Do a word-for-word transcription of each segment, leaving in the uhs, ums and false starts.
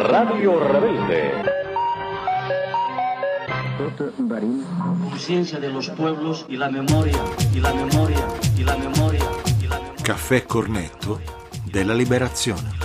Radio Rebelde. Conciencia de los pueblos y la memoria, y la memoria, y la memoria, y la memoria. Caffè Cornetto della Liberazione.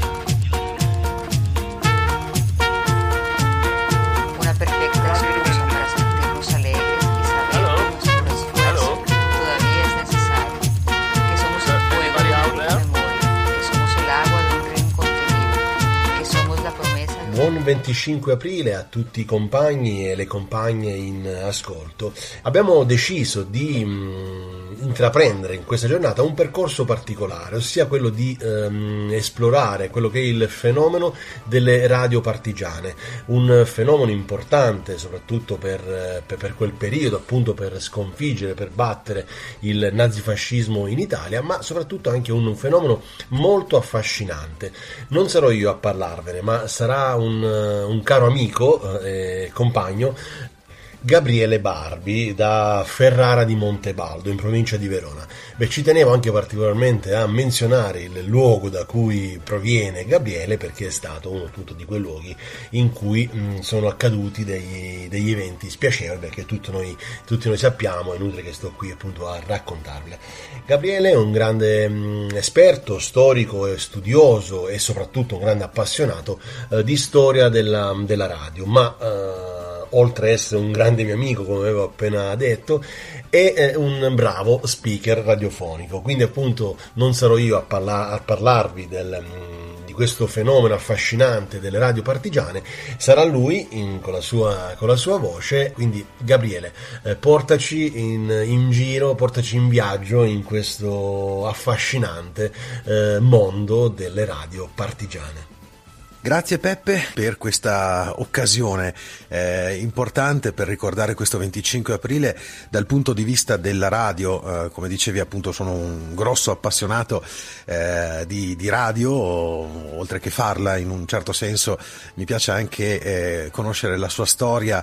Una perfecta excusa para sentirnos alegres y saber que nuestro esfuerzo todavía es necesario, que somos el fuego de una memoria, que somos el agua de un río incontenible, que somos la promesa. Buon venticinque aprile a tutti i compagni e le compagne in ascolto. Abbiamo deciso di mh, intraprendere in questa giornata un percorso particolare, ossia quello di ehm, esplorare quello che è il fenomeno delle radio partigiane, un fenomeno importante soprattutto per, per, per quel periodo, appunto per sconfiggere, per battere il nazifascismo in Italia, ma soprattutto anche un fenomeno molto affascinante. Non sarò io a parlarvene, ma sarà un Un, un caro amico e eh, compagno, Gabriele Barbi, da Ferrara di Montebaldo in provincia di Verona. Beh, ci tenevo anche particolarmente a menzionare il luogo da cui proviene Gabriele, perché è stato uno appunto di quei luoghi in cui mh, sono accaduti degli, degli eventi spiacevoli, perché tutti noi, tutti noi sappiamo, è inutile che sto qui appunto a raccontarvele. Gabriele è un grande mh, esperto, storico e studioso e soprattutto un grande appassionato eh, di storia della, della radio, ma eh, oltre a essere un grande mio amico, come avevo appena detto, è eh, un bravo speaker radiofonico. Quindi appunto non sarò io a, parla- a parlarvi del, mh, di questo fenomeno affascinante delle radio partigiane, sarà lui in, con, la sua, con la sua voce. Quindi Gabriele, eh, portaci in, in giro, portaci in viaggio in questo affascinante eh, mondo delle radio partigiane. Grazie Peppe per questa occasione eh, importante per ricordare questo venticinque aprile dal punto di vista della radio. Eh, come dicevi appunto sono un grosso appassionato eh, di, di radio, oltre che farla in un certo senso mi piace anche eh, conoscere la sua storia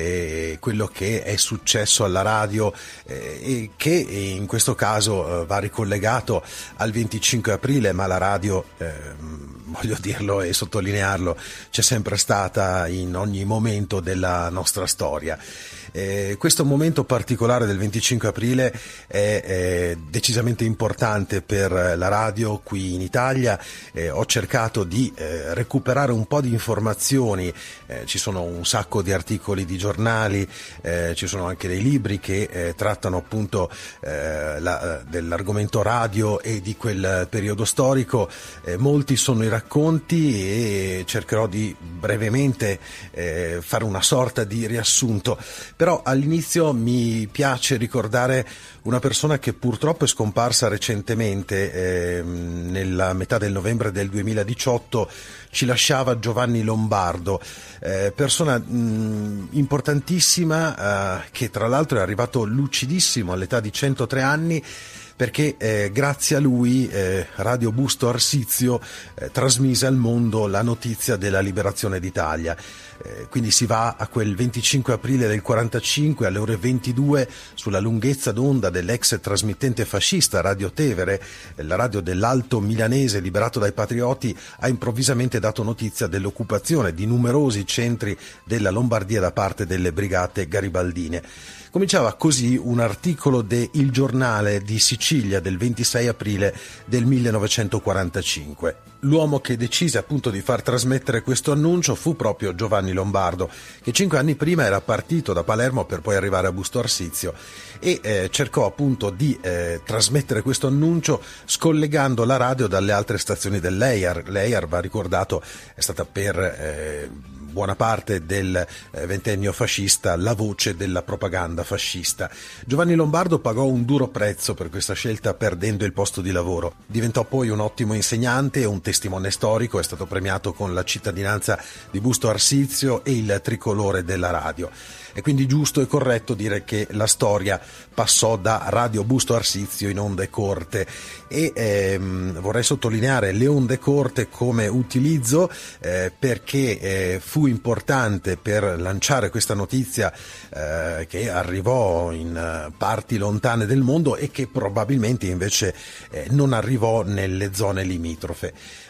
e quello che è successo alla radio eh, e che in questo caso eh, va ricollegato al venticinque aprile, ma la radio eh, voglio dirlo e sottolinearlo, c'è sempre stata in ogni momento della nostra storia. Eh, questo momento particolare del venticinque aprile è, è decisamente importante per la radio qui in Italia. Eh, ho cercato di eh, recuperare un po' di informazioni, eh, ci sono un sacco di articoli di giornali, eh, ci sono anche dei libri che eh, trattano appunto eh, la, dell'argomento radio e di quel periodo storico. Eh, molti sono i racconti e cercherò di brevemente eh, fare una sorta di riassunto. Però all'inizio mi piace ricordare una persona che purtroppo è scomparsa recentemente, eh, nella metà del novembre del duemiladiciotto ci lasciava Giovanni Lombardo, eh, persona mh, importantissima, eh, che tra l'altro è arrivato lucidissimo all'età di centotré anni, perché eh, grazie a lui eh, Radio Busto Arsizio eh, trasmise al mondo la notizia della liberazione d'Italia. Eh, quindi si va a quel venticinque aprile del quarantacinque alle ore ventidue sulla lunghezza d'onda dell'ex trasmittente fascista Radio Tevere, la radio dell'Alto Milanese liberato dai patrioti, ha improvvisamente dato notizia dell'occupazione di numerosi centri della Lombardia da parte delle brigate garibaldine. Cominciava così un articolo de Il Giornale di Sicilia del ventisei aprile del millenovecentoquarantacinque. L'uomo che decise appunto di far trasmettere questo annuncio fu proprio Giovanni Lombardo, che cinque anni prima era partito da Palermo per poi arrivare a Busto Arsizio e eh, cercò appunto di eh, trasmettere questo annuncio scollegando la radio dalle altre stazioni dell'E I A R. L'E I A R, va ricordato, è stata per eh, buona parte del eh, ventennio fascista la voce della propaganda fascista. Giovanni Lombardo pagò un duro prezzo per questa scelta, perdendo il posto di lavoro. Diventò poi un ottimo insegnante e un testimone storico, è stato premiato con la cittadinanza di Busto Arsizio e il tricolore della radio. È quindi giusto e corretto dire che la storia passò da Radio Busto Arsizio in onde corte e ehm, vorrei sottolineare le onde corte come utilizzo eh, perché eh, fu importante per lanciare questa notizia eh, che arrivò in uh, parti lontane del mondo e che probabilmente invece eh, non arrivò nelle zone limitrofe.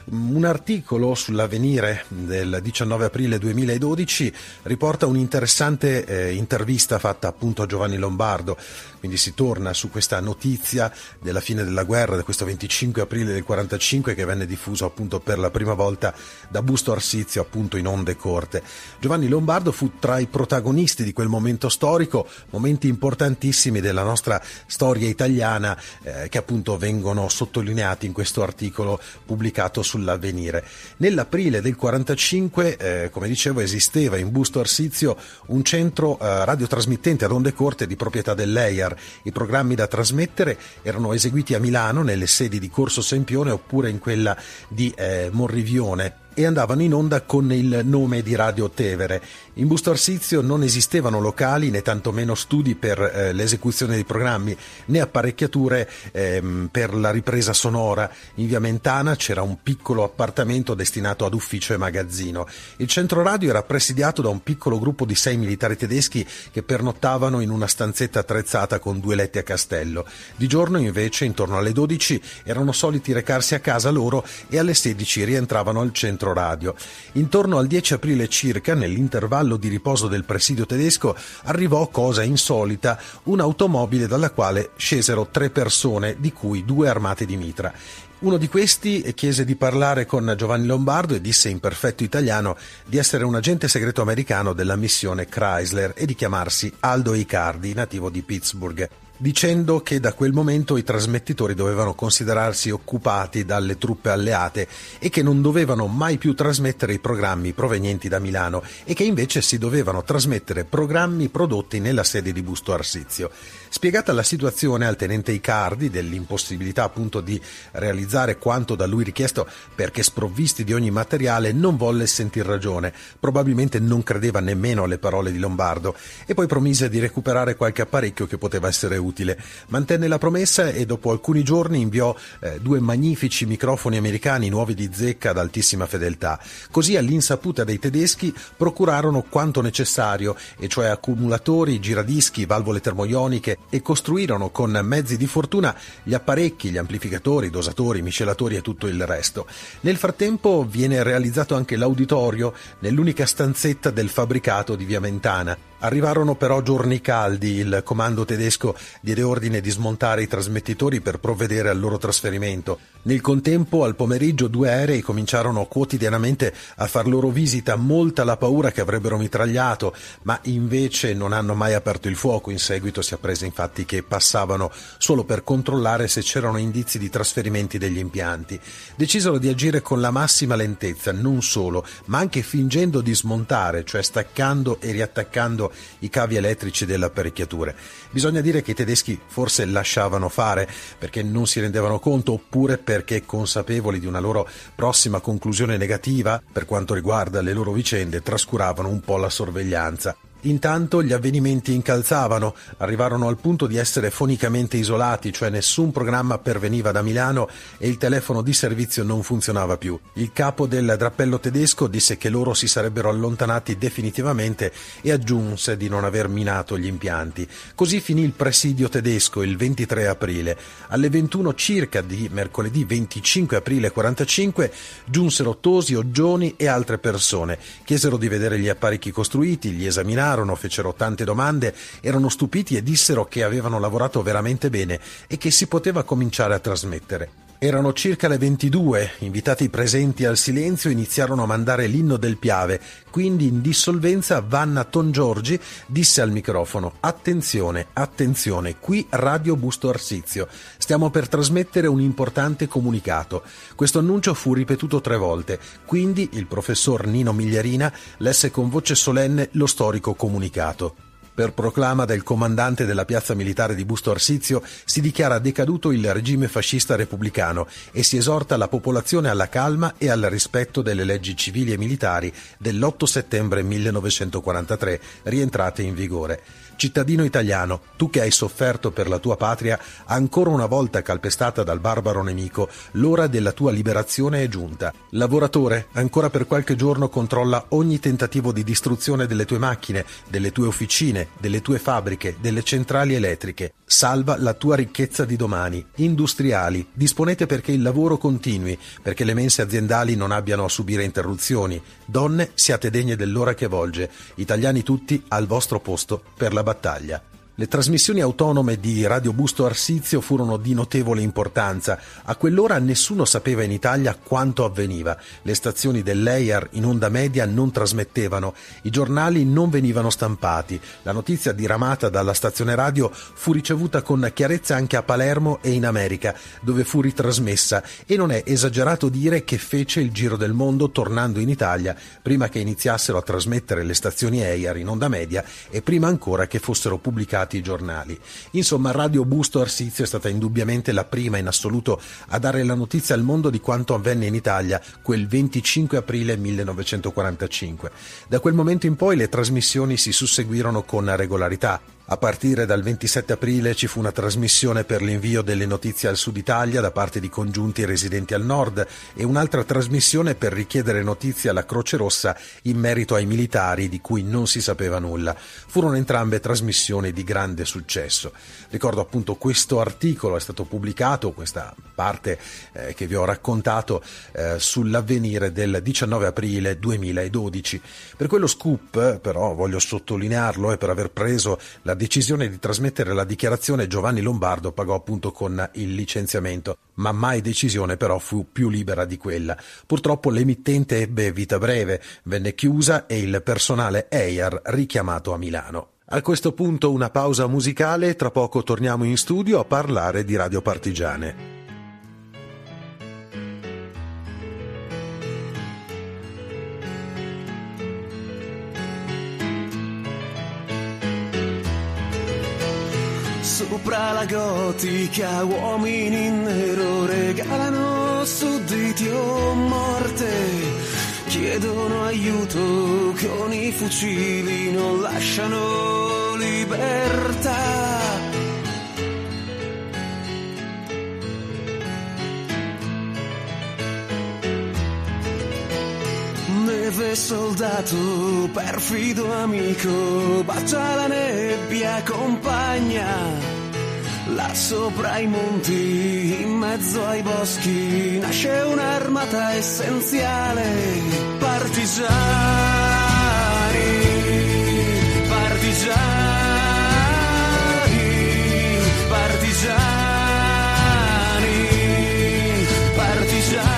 Un articolo sull'Avvenire del diciannove aprile duemiladodici riporta un'interessante eh, intervista fatta appunto a Giovanni Lombardo, quindi si torna su questa notizia della fine della guerra, di questo venticinque aprile del quarantacinque, che venne diffuso appunto per la prima volta da Busto Arsizio appunto in onde corte. Giovanni Lombardo fu tra i protagonisti di quel momento storico, momenti importantissimi della nostra storia italiana eh, che appunto vengono sottolineati in questo articolo pubblicato sull'Avvenire. Nell'aprile del quarantacinque, eh, come dicevo, esisteva in Busto Arsizio un centro eh, radiotrasmittente ad onde corte di proprietà dell'E I A R. I programmi da trasmettere erano eseguiti a Milano nelle sedi di Corso Sempione oppure in quella di eh, Morrivione e andavano in onda con il nome di Radio Tevere. In Busto Arsizio non esistevano locali né tantomeno studi per eh, l'esecuzione dei programmi né apparecchiature ehm, per la ripresa sonora. In via Mentana c'era un piccolo appartamento destinato ad ufficio e magazzino. Il centro radio era presidiato da un piccolo gruppo di sei militari tedeschi che pernottavano in una stanzetta attrezzata con due letti a castello. Di giorno invece, intorno alle dodici, erano soliti recarsi a casa loro e alle sedici rientravano al centro radio. Intorno al dieci aprile circa, nell'intervallo di riposo del presidio tedesco, arrivò, cosa insolita, un'automobile dalla quale scesero tre persone, di cui due armate di mitra. Uno di questi chiese di parlare con Giovanni Lombardo e disse in perfetto italiano di essere un agente segreto americano della missione Chrysler e di chiamarsi Aldo Icardi, nativo di Pittsburgh, dicendo che da quel momento i trasmettitori dovevano considerarsi occupati dalle truppe alleate e che non dovevano mai più trasmettere i programmi provenienti da Milano e che invece si dovevano trasmettere programmi prodotti nella sede di Busto Arsizio. Spiegata la situazione al tenente Icardi dell'impossibilità appunto di realizzare quanto da lui richiesto perché sprovvisti di ogni materiale, non volle sentir ragione, probabilmente non credeva nemmeno alle parole di Lombardo e poi promise di recuperare qualche apparecchio che poteva essere utile. Mantenne la promessa e dopo alcuni giorni inviò eh, due magnifici microfoni americani nuovi di zecca ad altissima fedeltà. Così all'insaputa dei tedeschi procurarono quanto necessario, e cioè accumulatori, giradischi, valvole termoioniche, e costruirono con mezzi di fortuna gli apparecchi, gli amplificatori, dosatori, miscelatori e tutto il resto. Nel frattempo viene realizzato anche l'auditorio nell'unica stanzetta del fabbricato di via Mentana. Arrivarono però giorni caldi, il comando tedesco diede ordine di smontare i trasmettitori per provvedere al loro trasferimento. Nel contempo, al pomeriggio, due aerei cominciarono quotidianamente a far loro visita, molta la paura che avrebbero mitragliato, ma invece non hanno mai aperto il fuoco. In seguito si apprese infatti che passavano solo per controllare se c'erano indizi di trasferimenti degli impianti. Decisero di agire con la massima lentezza, non solo, ma anche fingendo di smontare, cioè staccando e riattaccando i cavi elettrici delle apparecchiature. Bisogna dire che i tedeschi forse lasciavano fare perché non si rendevano conto, oppure perché consapevoli di una loro prossima conclusione negativa per quanto riguarda le loro vicende, trascuravano un po' la sorveglianza. Intanto gli avvenimenti incalzavano, arrivarono al punto di essere fonicamente isolati, cioè nessun programma perveniva da Milano e il telefono di servizio non funzionava più. Il capo del drappello tedesco disse che loro si sarebbero allontanati definitivamente e aggiunse di non aver minato gli impianti. Così finì il presidio tedesco il ventitré aprile. Alle ventuno circa di mercoledì venticinque aprile quarantacinque giunsero Tosi, Oggioni e altre persone. Chiesero di vedere gli apparecchi costruiti, li esaminarono, fecero tante domande, erano stupiti e dissero che avevano lavorato veramente bene e che si poteva cominciare a trasmettere. Erano circa le ventidue, invitati presenti al silenzio iniziarono a mandare l'inno del Piave, quindi in dissolvenza Vanna Tongiorgi disse al microfono: attenzione, attenzione, qui Radio Busto Arsizio, stiamo per trasmettere un importante comunicato. Questo annuncio fu ripetuto tre volte, quindi il professor Nino Migliarina lesse con voce solenne lo storico comunicato. Per proclama del comandante della piazza militare di Busto Arsizio si dichiara decaduto il regime fascista repubblicano e si esorta la popolazione alla calma e al rispetto delle leggi civili e militari dell'otto settembre millenovecentoquarantatré, rientrate in vigore. Cittadino italiano, tu che hai sofferto per la tua patria, ancora una volta calpestata dal barbaro nemico, l'ora della tua liberazione è giunta. Lavoratore, ancora per qualche giorno controlla ogni tentativo di distruzione delle tue macchine, delle tue officine, usine, delle tue fabbriche, delle centrali elettriche. Salva la tua ricchezza di domani. Industriali, disponete perché il lavoro continui, perché le mense aziendali non abbiano a subire interruzioni. Donne, siate degne dell'ora che volge. Italiani tutti al vostro posto per la battaglia. Le trasmissioni autonome di Radio Busto Arsizio furono di notevole importanza. A quell'ora nessuno sapeva in Italia quanto avveniva. Le stazioni dell'E I A R in onda media non trasmettevano, i giornali non venivano stampati. La notizia diramata dalla stazione radio fu ricevuta con chiarezza anche a Palermo e in America, dove fu ritrasmessa, e non è esagerato dire che fece il giro del mondo tornando in Italia prima che iniziassero a trasmettere le stazioni E I A R in onda media e prima ancora che fossero pubblicati i giornali. Insomma, Radio Busto Arsizio è stata indubbiamente la prima in assoluto a dare la notizia al mondo di quanto avvenne in Italia quel venticinque aprile millenovecentoquarantacinque. Da quel momento in poi le trasmissioni si susseguirono con regolarità. A partire dal ventisette aprile ci fu una trasmissione per l'invio delle notizie al Sud Italia da parte di congiunti residenti al Nord e un'altra trasmissione per richiedere notizie alla Croce Rossa in merito ai militari di cui non si sapeva nulla. Furono entrambe trasmissioni di grande successo. Ricordo appunto questo articolo, è stato pubblicato, questa parte eh, che vi ho raccontato eh, sull'Avvenire del diciannove aprile duemiladodici. Per quello scoop, però, voglio sottolinearlo e per aver preso la decisione di trasmettere la dichiarazione, Giovanni Lombardo pagò appunto con il licenziamento, ma mai decisione però fu più libera di quella. Purtroppo l'emittente ebbe vita breve, venne chiusa e il personale E I A R richiamato a Milano. A questo punto una pausa musicale, tra poco torniamo in studio a parlare di Radio Partigiane. Sopra la gotica uomini in nero regalano sudditi o morte, chiedono aiuto con i fucili, non lasciano libertà. Neve soldato, perfido amico, bacia la nebbia compagna. Là sopra i monti, in mezzo ai boschi, nasce un'armata essenziale. Partigiani, partigiani, partigiani, partigiani.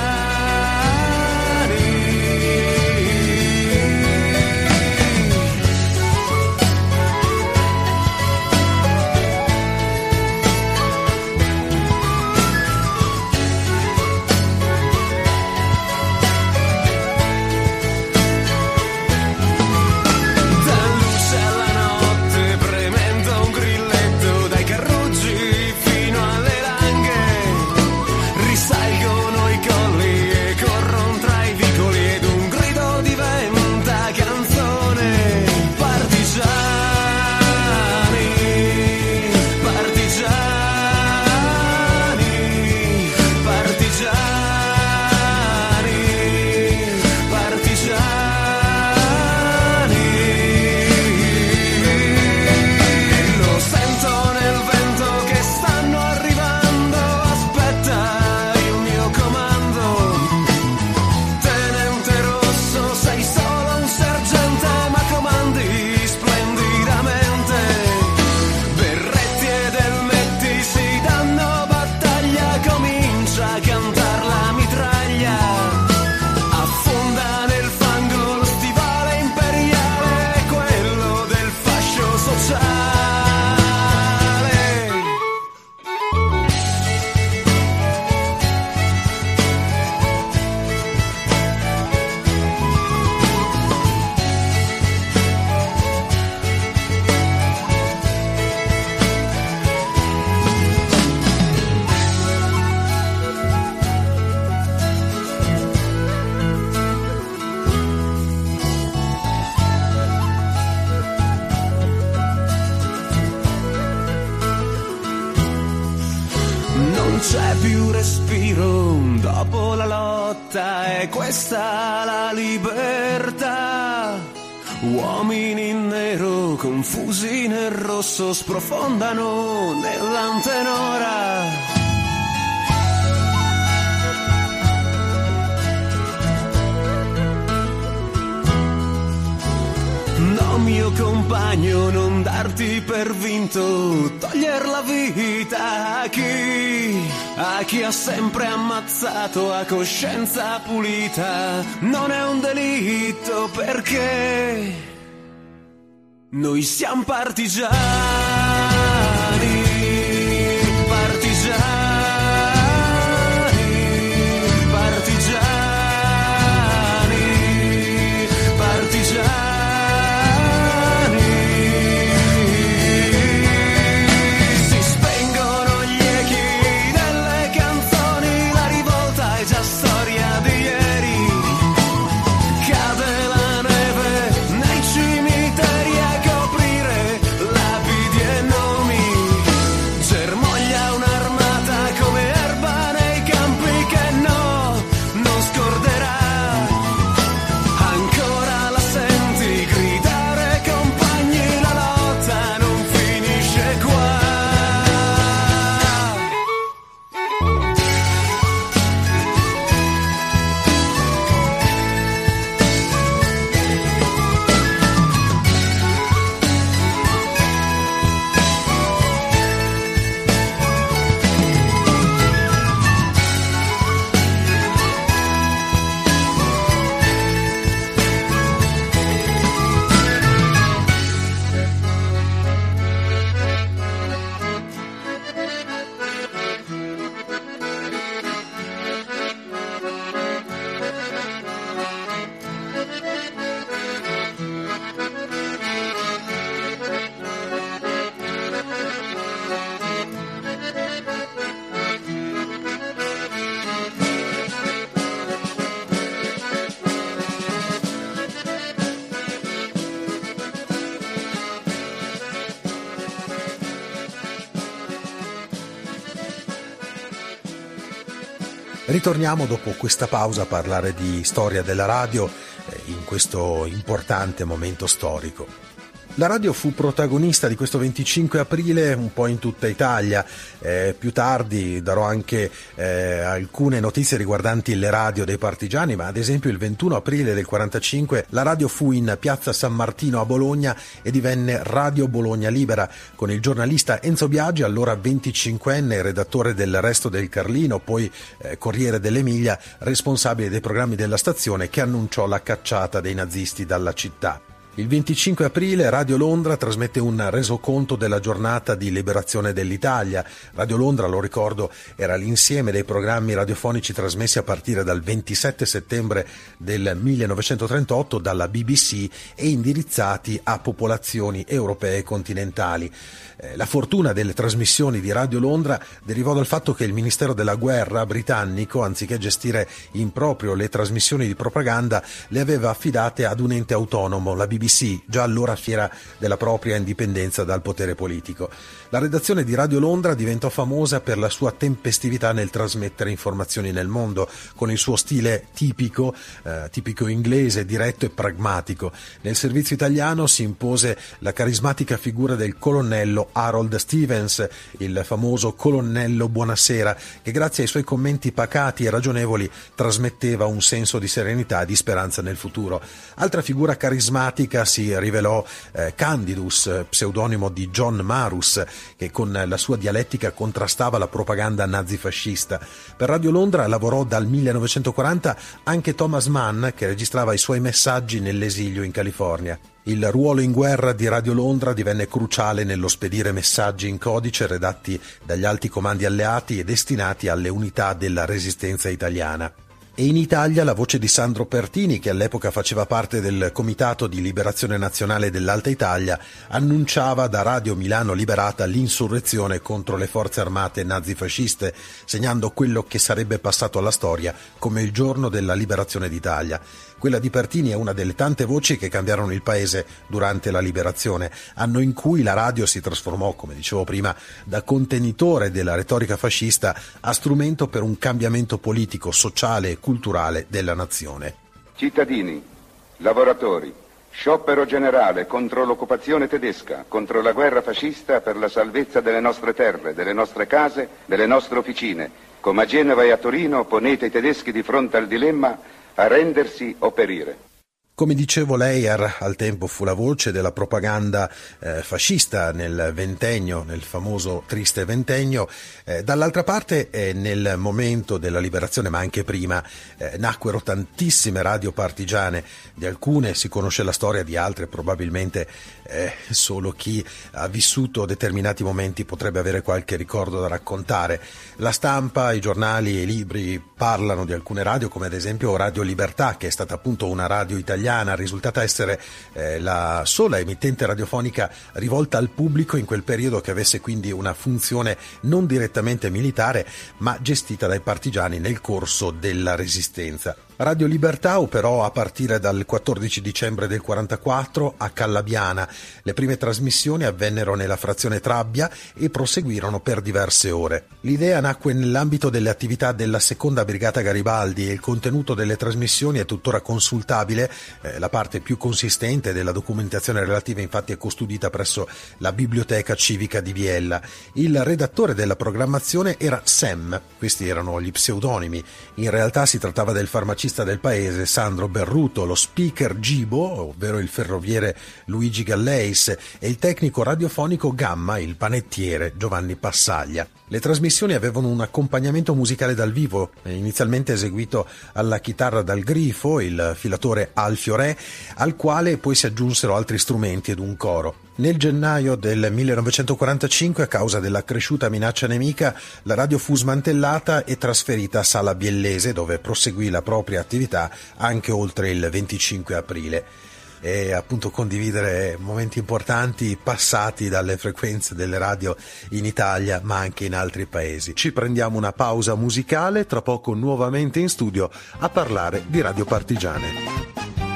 c'è più respiro dopo la lotta, è questa la libertà. Uomini in nero, confusi nel rosso, sprofondano nell'antenora. No, mio compagno, non darti per vinto, toglier la vita a chi, a chi ha sempre ammazzato a coscienza pulita. Non è un delitto perché noi siamo partigiani, partigiani. Ritorniamo dopo questa pausa a parlare di storia della radio eh, in questo importante momento storico. La radio fu protagonista di questo venticinque aprile un po' in tutta Italia. Eh, più tardi darò anche eh, alcune notizie riguardanti le radio dei partigiani, ma ad esempio il ventuno aprile del quarantacinque la radio fu in piazza San Martino a Bologna e divenne Radio Bologna Libera, con il giornalista Enzo Biagi, allora venticinquenne, redattore del Resto del Carlino, poi eh, Corriere dell'Emilia, responsabile dei programmi della stazione, che annunciò la cacciata dei nazisti dalla città. Il venticinque aprile Radio Londra trasmette un resoconto della giornata di liberazione dell'Italia. Radio Londra, lo ricordo, era l'insieme dei programmi radiofonici trasmessi a partire dal ventisette settembre del millenovecentotrentotto dalla B B C e indirizzati a popolazioni europee e continentali. La fortuna delle trasmissioni di Radio Londra derivò dal fatto che il Ministero della Guerra britannico, anziché gestire in proprio le trasmissioni di propaganda, le aveva affidate ad un ente autonomo, la B B C, già allora fiera della propria indipendenza dal potere politico. La redazione di Radio Londra diventò famosa per la sua tempestività nel trasmettere informazioni nel mondo, con il suo stile tipico, eh, tipico inglese, diretto e pragmatico. Nel servizio italiano si impose la carismatica figura del colonnello Harold Stevens, il famoso colonnello Buonasera, che grazie ai suoi commenti pacati e ragionevoli trasmetteva un senso di serenità e di speranza nel futuro. Altra figura carismatica si rivelò eh, Candidus, pseudonimo di John Marus, che con la sua dialettica contrastava la propaganda nazifascista. Per Radio Londra lavorò dal millenovecentoquaranta anche Thomas Mann, che registrava i suoi messaggi nell'esilio in California. Il ruolo in guerra di Radio Londra divenne cruciale nello spedire messaggi in codice redatti dagli alti comandi alleati e destinati alle unità della resistenza italiana. E in Italia la voce di Sandro Pertini, che all'epoca faceva parte del Comitato di Liberazione Nazionale dell'Alta Italia, annunciava da Radio Milano Liberata l'insurrezione contro le forze armate nazifasciste, segnando quello che sarebbe passato alla storia come il giorno della liberazione d'Italia. Quella di Pertini è una delle tante voci che cambiarono il paese durante la liberazione, anno in cui la radio si trasformò, come dicevo prima, da contenitore della retorica fascista a strumento per un cambiamento politico, sociale e culturale della nazione. Cittadini, lavoratori, Sciopero generale contro l'occupazione tedesca, contro la guerra fascista per la salvezza delle nostre terre, delle nostre case, delle nostre officine. Come a Genova e a Torino ponete i tedeschi di fronte al dilemma arrendersi o perire. Come dicevo, Leyer al tempo fu la voce della propaganda eh, fascista nel ventennio, nel famoso triste ventennio. Eh, dall'altra parte, eh, nel momento della liberazione, ma anche prima, eh, nacquero tantissime radio partigiane. Di alcune si conosce la storia, di altre probabilmente eh, solo chi ha vissuto determinati momenti potrebbe avere qualche ricordo da raccontare. La stampa, i giornali e i libri parlano di alcune radio, come ad esempio Radio Libertà, che è stata appunto una radio italiana, risultata essere eh, la sola emittente radiofonica rivolta al pubblico in quel periodo, che avesse quindi una funzione non direttamente militare ma gestita dai partigiani nel corso della Resistenza. Radio Libertà operò a partire dal quattordici dicembre del quarantaquattro a Callabiana. Le prime trasmissioni avvennero nella frazione Trabbia e proseguirono per diverse ore. L'idea nacque nell'ambito delle attività della seconda brigata Garibaldi e il contenuto delle trasmissioni è tuttora consultabile. Eh, la parte più consistente della documentazione relativa infatti è custodita presso la Biblioteca Civica di Biella. Il redattore della programmazione era Sam, questi erano gli pseudonimi. In realtà si trattava del farmacista del paese Sandro Berruto, lo speaker Gibo, ovvero il ferroviere Luigi Galleis, e il tecnico radiofonico Gamma, il panettiere Giovanni Passaglia. Le trasmissioni avevano un accompagnamento musicale dal vivo, inizialmente eseguito alla chitarra dal grifo, il filatore Alfio Re, al quale poi si aggiunsero altri strumenti ed un coro. Nel gennaio del millenovecentoquarantacinque, a causa della cresciuta minaccia nemica, la radio fu smantellata e trasferita a Sala Biellese, dove proseguì la propria attività anche oltre il venticinque aprile. E appunto condividere momenti importanti passati dalle frequenze delle radio in Italia ma anche in altri paesi. Ci prendiamo una pausa musicale, tra poco nuovamente in studio a parlare di radio partigiane.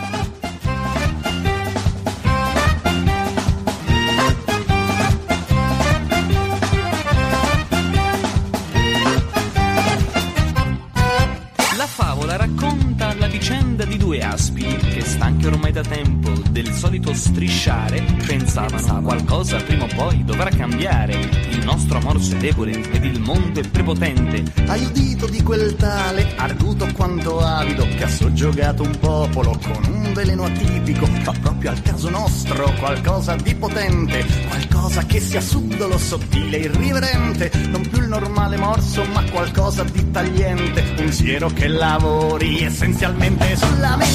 Di due aspi che, stanchi ormai da tempo del solito strisciare, pensavano qualcosa prima o poi dovrà cambiare. Il nostro amor è debole ed il mondo è prepotente. Hai udito di quel tale, arguto quanto avido, che ha soggiogato un popolo con un veleno atipico? Fa proprio al caso nostro qualcosa di potente, qualcosa che sia subdolo, sottile, irriverente, non più il normale morso ma qualcosa di tagliente, un siero che lavori essenzialmente sulla mente.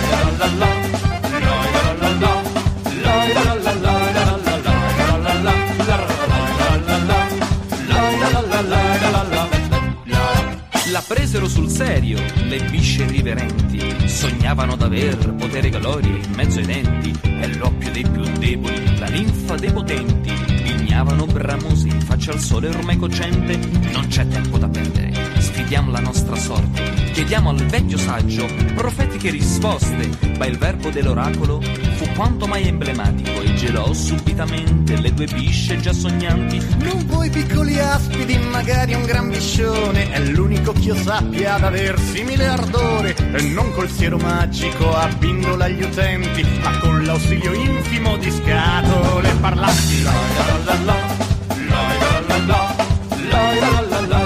La presero sul serio le bisce irriverenti, sognavano d'aver potere e gloria in mezzo ai denti, è l'oppio dei più deboli, la linfa dei potenti, bignavano bramosi, faccia al sole ormai cocente. Non c'è tempo da perdere, sfidiamo la nostra sorte, chiediamo al vecchio saggio profetiche risposte, ma il verbo dell'oracolo fu quanto mai emblematico e gelò subitamente le due bisce già sognanti. Non voi piccoli aspidi, magari un gran biscione, è l'unico che io sappia ad aver simile ardore, e non col siero magico a bindola gli utenti, ma con l'ausilio infimo di scatole parlanti. La la la la, la la la la, la la la la.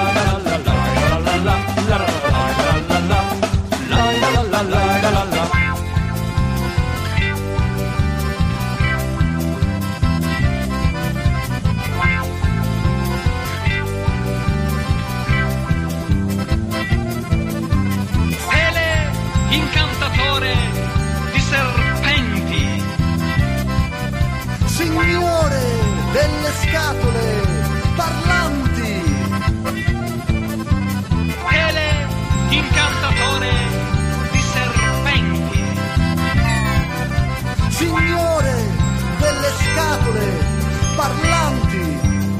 Incantatore di serpenti, signore delle scatole parlanti, ele incantatore di serpenti, signore delle scatole parlanti.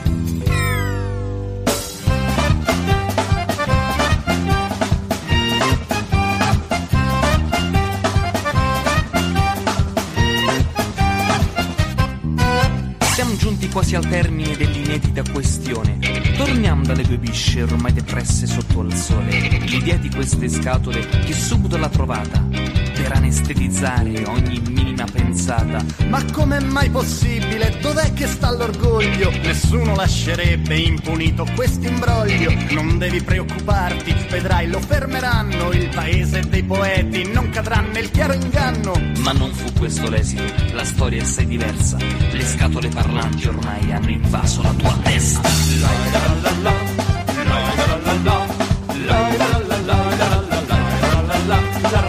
Siamo giunti quasi al termine dell'inedita questione. Torniamo dalle due bisce ormai depresse sotto al sole. L'idea di queste scatole che subito l'ha trovata per anestetizzare ogni minima pensione passata. Ma com'è mai possibile? Dov'è che sta l'orgoglio? Nessuno lascerebbe impunito quest'imbroglio. Non devi preoccuparti, vedrai lo fermeranno. Il paese dei poeti non cadrà nel chiaro inganno. Ma non fu questo l'esito, la storia è assai diversa. Le scatole parlanti ormai hanno invaso la tua testa. La la la la, la la la la, la la la la, la la la la, la la la la,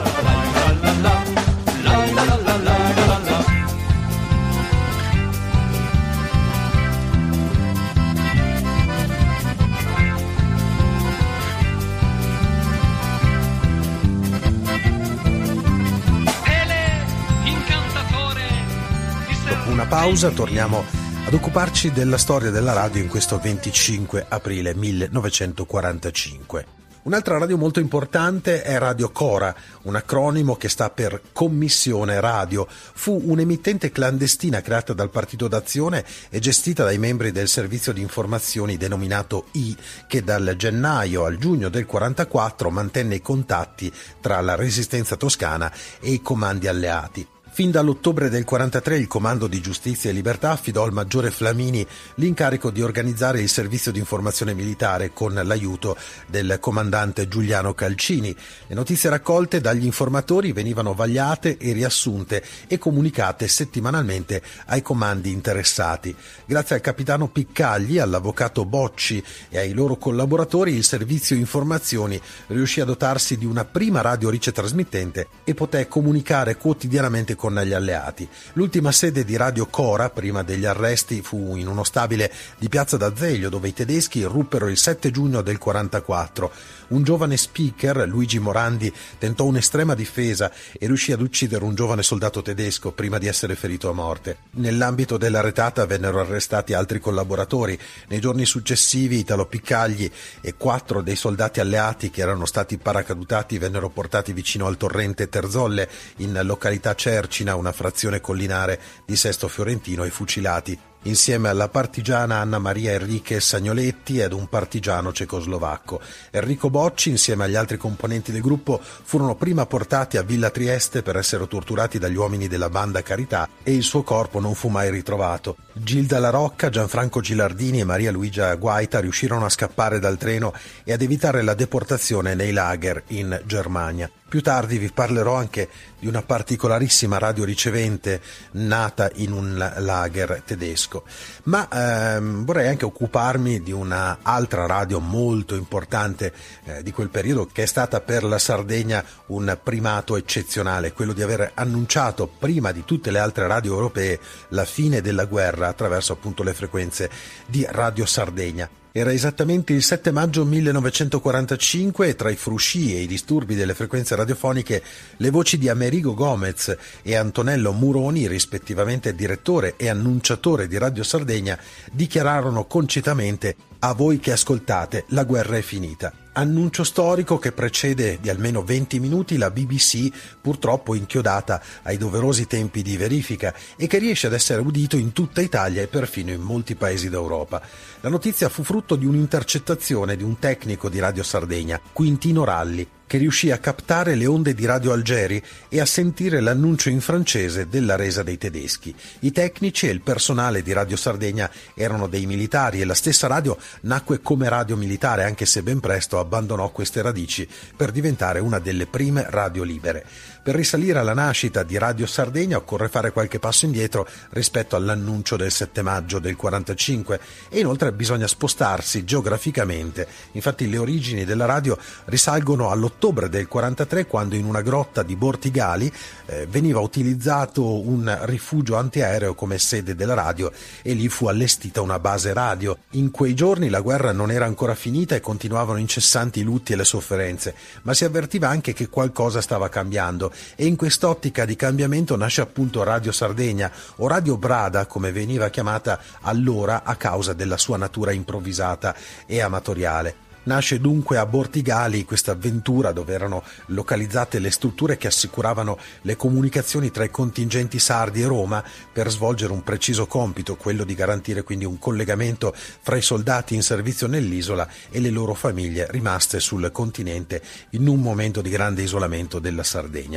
una pausa, torniamo ad occuparci della storia della radio in questo venticinque aprile millenovecentoquarantacinque. Un'altra radio molto importante è Radio Cora, un acronimo che sta per Commissione Radio. Fu un'emittente clandestina creata dal Partito d'Azione e gestita dai membri del servizio di informazioni denominato I, che dal gennaio al giugno del quarantaquattro mantenne i contatti tra la resistenza toscana e i comandi alleati. Fin dall'ottobre del quarantatré il Comando di Giustizia e Libertà affidò al maggiore Flamini l'incarico di organizzare il servizio di informazione militare con l'aiuto del comandante Giuliano Calcini. Le notizie raccolte dagli informatori venivano vagliate e riassunte e comunicate settimanalmente ai comandi interessati. Grazie al capitano Piccagli, all'avvocato Bocci e ai loro collaboratori il servizio informazioni riuscì a dotarsi di una prima radio ricetrasmittente e poté comunicare quotidianamente con gli alleati. L'ultima sede di Radio Cora, prima degli arresti, fu in uno stabile di Piazza d'Azeglio, dove i tedeschi irruppero il sette giugno del quarantaquattro. Un giovane speaker, Luigi Morandi, tentò un'estrema difesa e riuscì ad uccidere un giovane soldato tedesco prima di essere ferito a morte. Nell'ambito della retata vennero arrestati altri collaboratori. Nei giorni successivi Italo Piccagli e quattro dei soldati alleati che erano stati paracadutati vennero portati vicino al torrente Terzolle, in località Cercina, una frazione collinare di Sesto Fiorentino, e fucilati insieme alla partigiana Anna Maria Enrique Sagnoletti ed un partigiano cecoslovacco. Enrico Bocci, insieme agli altri componenti del gruppo, furono prima portati a Villa Trieste per essere torturati dagli uomini della banda Carità e il suo corpo non fu mai ritrovato. Gilda La Rocca, Gianfranco Gilardini e Maria Luigia Guaita riuscirono a scappare dal treno e ad evitare la deportazione nei lager in Germania. Più tardi vi parlerò anche di una particolarissima radio ricevente nata in un lager tedesco, ma ehm, vorrei anche occuparmi di una altra radio molto importante eh, di quel periodo, che è stata per la Sardegna un primato eccezionale, quello di aver annunciato prima di tutte le altre radio europee la fine della guerra attraverso appunto le frequenze di Radio Sardegna. Era esattamente il sette maggio millenovecentoquarantacinque e tra i frusci e i disturbi delle frequenze radiofoniche le voci di Amerigo Gomez e Antonello Muroni, rispettivamente direttore e annunciatore di Radio Sardegna, dichiararono concitamente: "A voi che ascoltate, la guerra è finita". Annuncio storico che precede di almeno venti minuti la B B C, purtroppo inchiodata ai doverosi tempi di verifica, e che riesce ad essere udito in tutta Italia e perfino in molti paesi d'Europa. La notizia fu frutto di un'intercettazione di un tecnico di Radio Sardegna, Quintino Ralli, che riuscì a captare le onde di Radio Algeri e a sentire l'annuncio in francese della resa dei tedeschi. I tecnici e il personale di Radio Sardegna erano dei militari e la stessa radio nacque come radio militare, anche se ben presto abbandonò queste radici per diventare una delle prime radio libere. Per risalire alla nascita di Radio Sardegna occorre fare qualche passo indietro rispetto all'annuncio del sette maggio del quarantacinque e inoltre bisogna spostarsi geograficamente. Infatti le origini della radio risalgono all'ottobre del quarantatré, quando in una grotta di Bortigali eh, veniva utilizzato un rifugio antiaereo come sede della radio e lì fu allestita una base radio. In quei giorni la guerra non era ancora finita e continuavano incessanti i lutti e le sofferenze, ma si avvertiva anche che qualcosa stava cambiando. E in quest'ottica di cambiamento nasce appunto Radio Sardegna, o Radio Brada come veniva chiamata allora a causa della sua natura improvvisata e amatoriale. Nasce dunque a Bortigali questa avventura, dove erano localizzate le strutture che assicuravano le comunicazioni tra i contingenti sardi e Roma per svolgere un preciso compito, quello di garantire quindi un collegamento fra i soldati in servizio nell'isola e le loro famiglie rimaste sul continente in un momento di grande isolamento della Sardegna.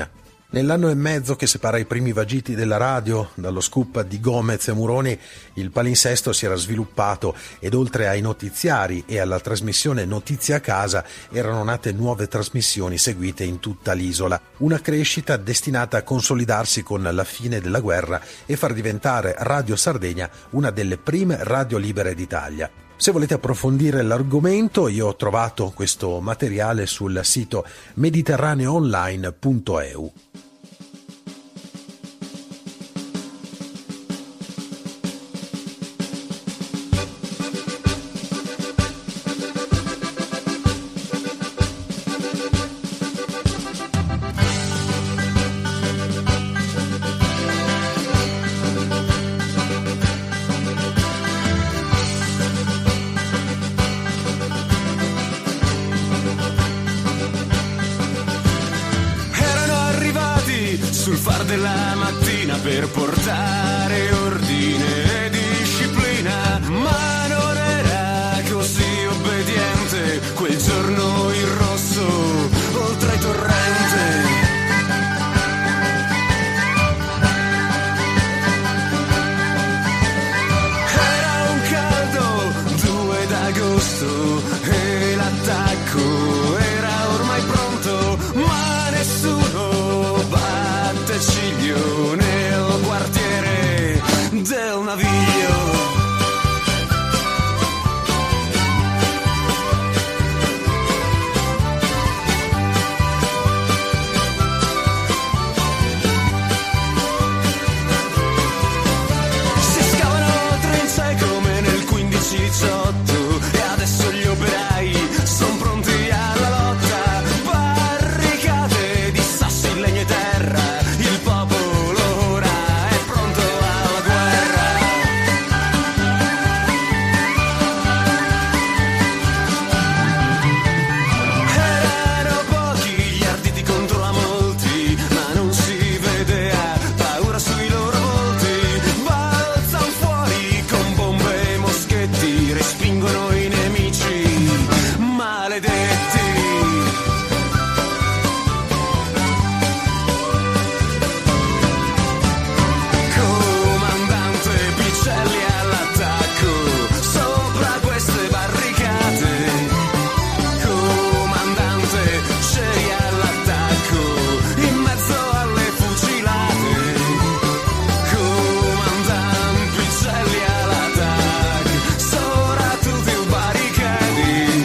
Nell'anno e mezzo che separa i primi vagiti della radio dallo scoop di Gomez e Muroni, il palinsesto si era sviluppato ed oltre ai notiziari e alla trasmissione Notizie a casa erano nate nuove trasmissioni seguite in tutta l'isola. Una crescita destinata a consolidarsi con la fine della guerra e far diventare Radio Sardegna una delle prime radio libere d'Italia. Se volete approfondire l'argomento, io ho trovato questo materiale sul sito mediterraneoonline punto e u. Sul far della mattina per portare ordine e disciplina, ma non era così obbediente quel giorno il rosso oltre ai torrente. Era un caldo due d'agosto e l'attacco era ormai pronto, ma nessuno batte ciglio nel quartiere del naviglio. Si scavano trincee come nel quindici diciotto e adesso gli operai son pronti alla lotta, barricate di sassi, legno e terra. Il popolo ora è pronto alla guerra. Erano pochi gli arditi contro la molti, ma non si vedeva paura sui loro volti. Balzan fuori con bombe e moschetti, respingono i nemici maledetti. Comandante Picelli all'attacco sopra queste barricate. Comandante Ceri all'attacco in mezzo alle fucilate. Comandante Picelli all'attacco sopra tutti i barricati.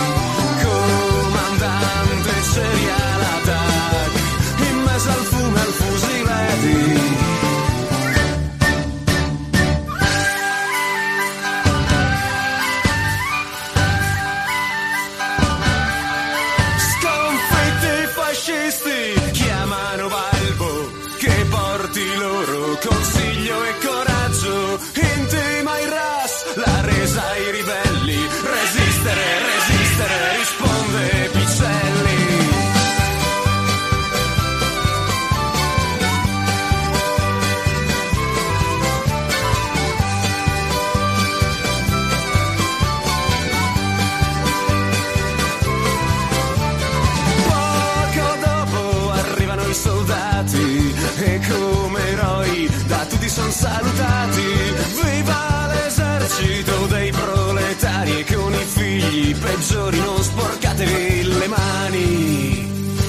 Comandante Ceri all'attacco in mezzo al fumo e al fusilati. Sconfitti i fascisti, chiamano Balbo che porti loro consiglio e coraggio. Intima il R A S, la resa ai ribelli. Resistere, resistere, risponde Picelli. Poco dopo arrivano i soldati e come eroi da tutti son salutati. Viva l'esercito dei proletari e con i figli peggiori non sporcatevi le mani.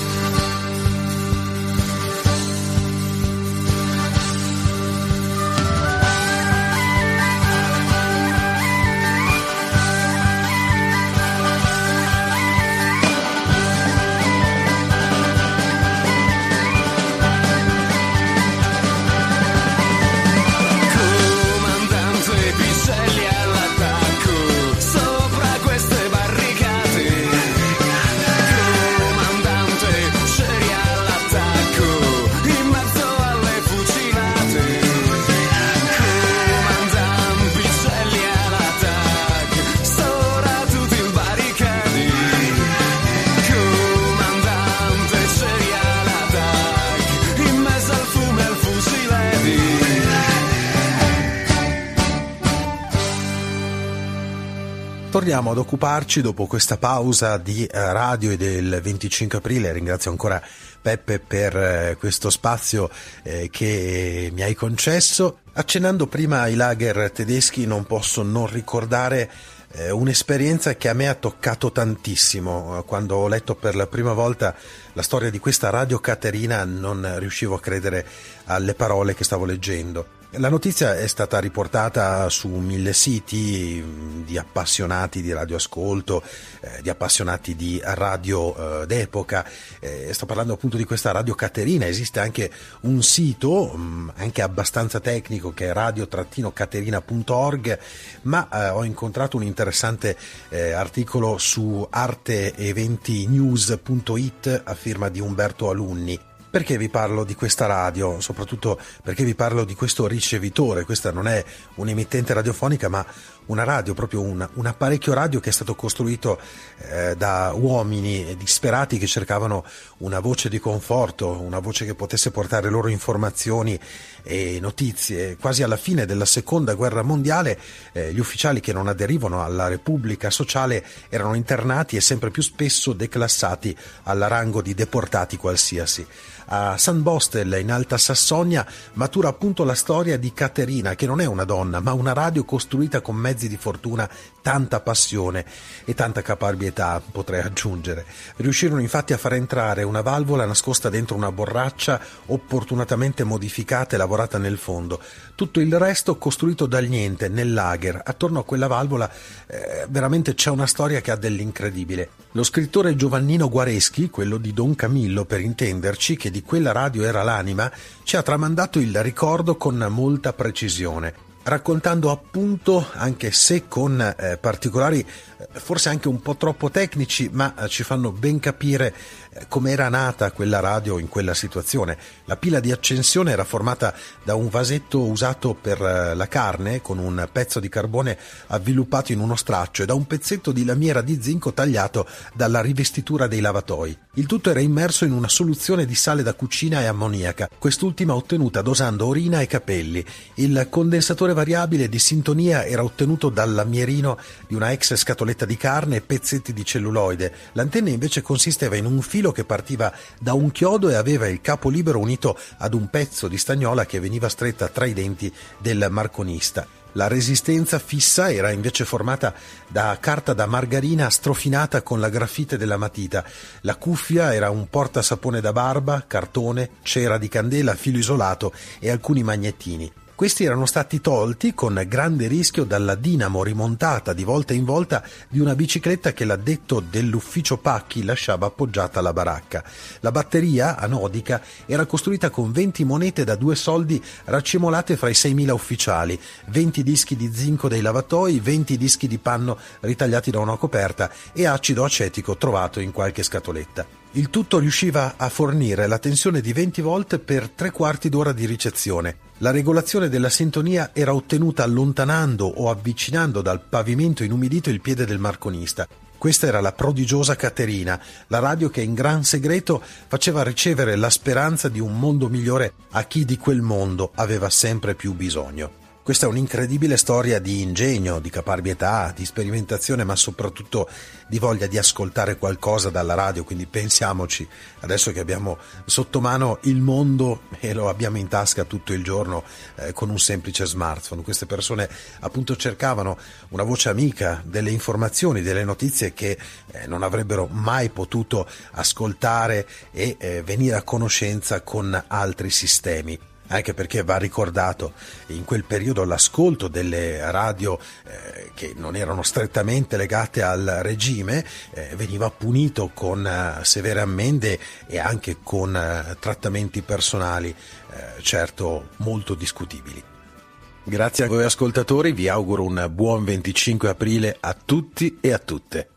Comandante Picelli all'attacco sopra queste barricate. Comandante Ceri all'attacco in mezzo alle fucilate. Comandante Picelli all'attacco sopra tutti i barricati. Comandante Ceri all'attacco in mezzo al fumo e al fusilati. Torniamo ad occuparci dopo questa pausa di eh, radio e del venticinque aprile. Ringrazio ancora Peppe per eh, questo spazio eh, che mi hai concesso. Accennando prima ai lager tedeschi, non posso non ricordare eh, un'esperienza che a me ha toccato tantissimo. Quando ho letto per la prima volta la storia di questa Radio Caterina non riuscivo a credere alle parole che stavo leggendo. La notizia è stata riportata su mille siti di appassionati di radioascolto, eh, di appassionati di radio eh, d'epoca. Eh, sto parlando appunto di questa Radio Caterina. Esiste anche un sito, mh, anche abbastanza tecnico, che è radio caterina punto org, ma eh, ho incontrato un interessante eh, articolo su arte eventi news punto it a firma di Umberto Alunni. Perché vi parlo di questa radio? Soprattutto perché vi parlo di questo ricevitore. Questa non è un'emittente radiofonica, ma una radio, proprio un, un apparecchio radio che è stato costruito eh, da uomini disperati che cercavano una voce di conforto, una voce che potesse portare loro informazioni e notizie. Quasi alla fine della seconda guerra mondiale eh, gli ufficiali che non aderivano alla Repubblica Sociale erano internati e sempre più spesso declassati al rango di deportati qualsiasi. A San Bostel, in Alta Sassonia, matura appunto la storia di Caterina, che non è una donna, ma una radio costruita con mezzi di fortuna, tanta passione e tanta caparbietà, potrei aggiungere. Riuscirono infatti a far entrare una valvola nascosta dentro una borraccia opportunamente modificata e lavorata nel fondo. Tutto il resto costruito dal niente, nel lager. Attorno a quella valvola eh, veramente c'è una storia che ha dell'incredibile. Lo scrittore Giovannino Guareschi, quello di Don Camillo per intenderci, che di quella radio era l'anima, ci ha tramandato il ricordo con molta precisione, raccontando appunto, anche se con eh, particolari eh, forse anche un po' troppo tecnici, ma eh, ci fanno ben capire eh, come era nata quella radio in quella situazione. La pila di accensione era formata da un vasetto usato per eh, la carne, con un pezzo di carbone avviluppato in uno straccio, e da un pezzetto di lamiera di zinco tagliato dalla rivestitura dei lavatoi. Il tutto era immerso in una soluzione di sale da cucina e ammoniaca, quest'ultima ottenuta dosando orina e capelli. Il condensatore variabile di sintonia era ottenuto dal lamierino di una ex scatoletta di carne e pezzetti di celluloide. L'antenna invece consisteva in un filo che partiva da un chiodo e aveva il capo libero unito ad un pezzo di stagnola che veniva stretta tra i denti del marconista. La resistenza fissa era invece formata da carta da margarina strofinata con la grafite della matita. La cuffia era un portasapone da barba, cartone, cera di candela, filo isolato e alcuni magnettini. Questi erano stati tolti con grande rischio dalla dinamo rimontata di volta in volta di una bicicletta che l'addetto dell'ufficio pacchi lasciava appoggiata alla baracca. La batteria, anodica, era costruita con venti monete da due soldi raccimolate fra i seimila ufficiali, venti dischi di zinco dei lavatoi, venti dischi di panno ritagliati da una coperta e acido acetico trovato in qualche scatoletta. Il tutto riusciva a fornire la tensione di venti volt per tre quarti d'ora di ricezione. La regolazione della sintonia era ottenuta allontanando o avvicinando dal pavimento inumidito il piede del marconista. Questa era la prodigiosa Caterina, la radio che in gran segreto faceva ricevere la speranza di un mondo migliore a chi di quel mondo aveva sempre più bisogno. Questa è un'incredibile storia di ingegno, di caparbietà, di sperimentazione, ma soprattutto di voglia di ascoltare qualcosa dalla radio. Quindi pensiamoci, adesso che abbiamo sotto mano il mondo e lo abbiamo in tasca tutto il giorno eh, con un semplice smartphone. Queste persone appunto cercavano una voce amica, delle informazioni, delle notizie che eh, non avrebbero mai potuto ascoltare e eh, venire a conoscenza con altri sistemi. Anche perché va ricordato, in quel periodo l'ascolto delle radio eh, che non erano strettamente legate al regime eh, veniva punito con eh, severe ammende e anche con eh, trattamenti personali, eh, certo molto discutibili. Grazie a voi ascoltatori, vi auguro un buon venticinque aprile a tutti e a tutte.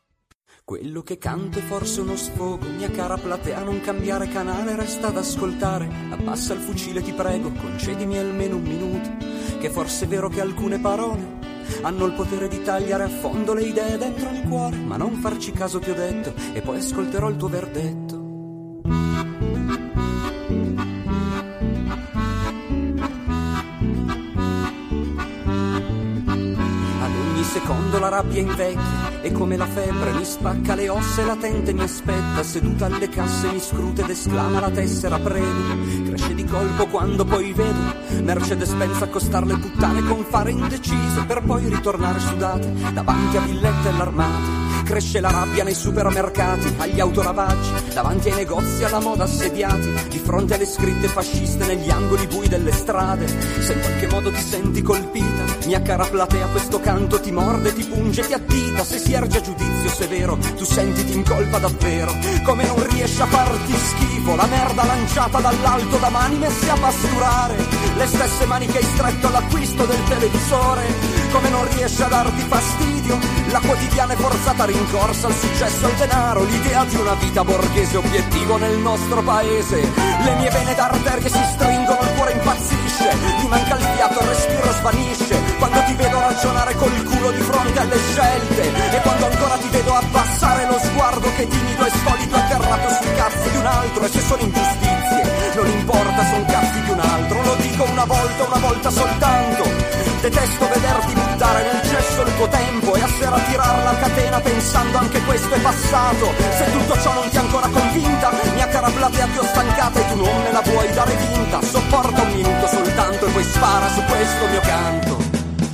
Quello che canto è forse uno sfogo, mia cara platea, non cambiare canale, resta ad ascoltare. Abbassa il fucile, ti prego, concedimi almeno un minuto, che forse è vero che alcune parole hanno il potere di tagliare a fondo le idee dentro il cuore, ma non farci caso, ti ho detto, e poi ascolterò il tuo verdetto. secondo la rabbia invecchia e come la febbre mi spacca le ossa e latente mi aspetta seduta alle casse, mi scruta ed esclama la tessera prego. Cresce di colpo quando poi vedo Mercedes-Benz accostare le puttane con fare indeciso per poi ritornare sudate davanti a villette e l'armata. Cresce la rabbia nei supermercati, agli autolavaggi, davanti ai negozi alla moda assediati, di fronte alle scritte fasciste negli angoli bui delle strade. Se in qualche modo ti senti colpita, mia cara platea, questo canto ti morde, ti punge, ti attita. Se si erge a giudizio severo, tu sentiti in colpa davvero. Come non riesce a farti schifo la merda lanciata dall'alto da mani messe a pasturare, le stesse mani che hai stretto all'acquisto del televisore. Come non riesce a darti fastidio la quotidiana e forzata rincorsa al successo, al denaro, l'idea di una vita borghese obiettivo nel nostro paese. Le mie vene d'arterie si stringono, il cuore impazzisce, mi manca il fiato, il respiro svanisce quando ti vedo ragionare col culo di fronte alle scelte, e quando ancora ti vedo abbassare lo sguardo che timido e stolido atterrato sui cazzi di un altro. E se sono ingiustizie non importa, son cazzi di un altro, lo dico una volta, una volta soltanto. Detesto vederti buttare nel cesso il tuo tempo e a sera tirare la catena pensando anche questo è passato. Se tutto ciò non ti ha ancora convinta, mia cara platea, ti ho stancata e tu non me la vuoi dare vinta. Sopporta un minuto soltanto e poi spara su questo mio canto.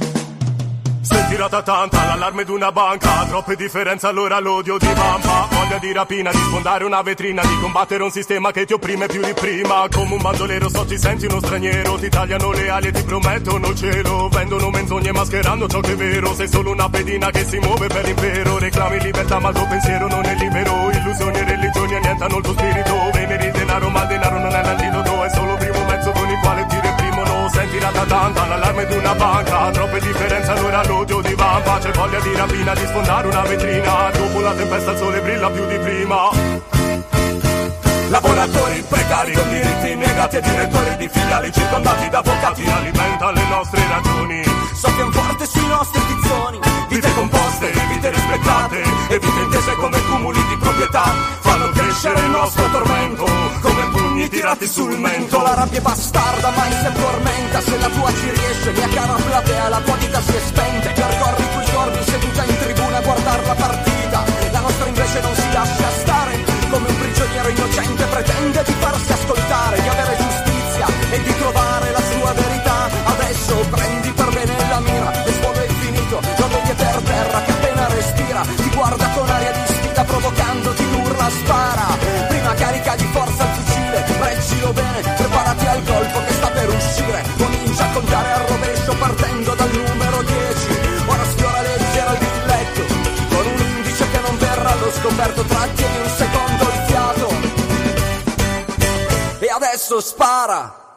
Tirata tanta l'allarme d'una banca, troppe differenze allora l'odio ti vampa. Voglia di rapina, di sfondare una vetrina, di combattere un sistema che ti opprime più di prima. Come un bandolero so ti senti uno straniero, ti tagliano le ali e ti promettono il cielo, vendono menzogne mascherando ciò che è vero. Sei solo una pedina che si muove per l'impero, reclami libertà ma il tuo pensiero non è libero. Illusioni e religioni annientano il tuo spirito, veneri il denaro ma il denaro non è l'antidoto, è solo il primo mezzo con il quale ti reprimono. Senti la tanta l'allarme d'una banca, troppe differenze allora l'odio di vampa. C'è voglia di rapina, di sfondare una vetrina, dopo la tempesta il sole brilla più di prima. Lavoratori precari con diritti negati e direttori di filiali circondati da avvocati alimenta le nostre ragioni. Soffian forte sui nostri tizzoni, vite composte, vite rispettate e vite intese come cumuli di proprietà, fanno crescere il nostro tormento come pugni tirati sul mento. La rabbia bastarda mai si addormenta, se la tua ci riesce mia cara platea la tua vita si è spenta. Percorri quei giorni seduta in tribuna a guardare la partita, la nostra invece non si lascia stare, come un prigioniero innocente pretende di farsi ascoltare, di avere giustizia e di trovare la sua verità. Adesso prendi per bene la mira, e sfogo è finito, lo vedi per terra che appena respira, ti guarda con aria di sfida provocandoti l'urla spara. Prima carica di forza il fucile, reggilo bene, preparati al colpo che sta per uscire, comincia a contare al rovescio partendo dal numero dieci, ora sfiora leggero il biglietto, con un indice che non verrà allo scoperto, trattieni un secondo il fiato, e adesso spara!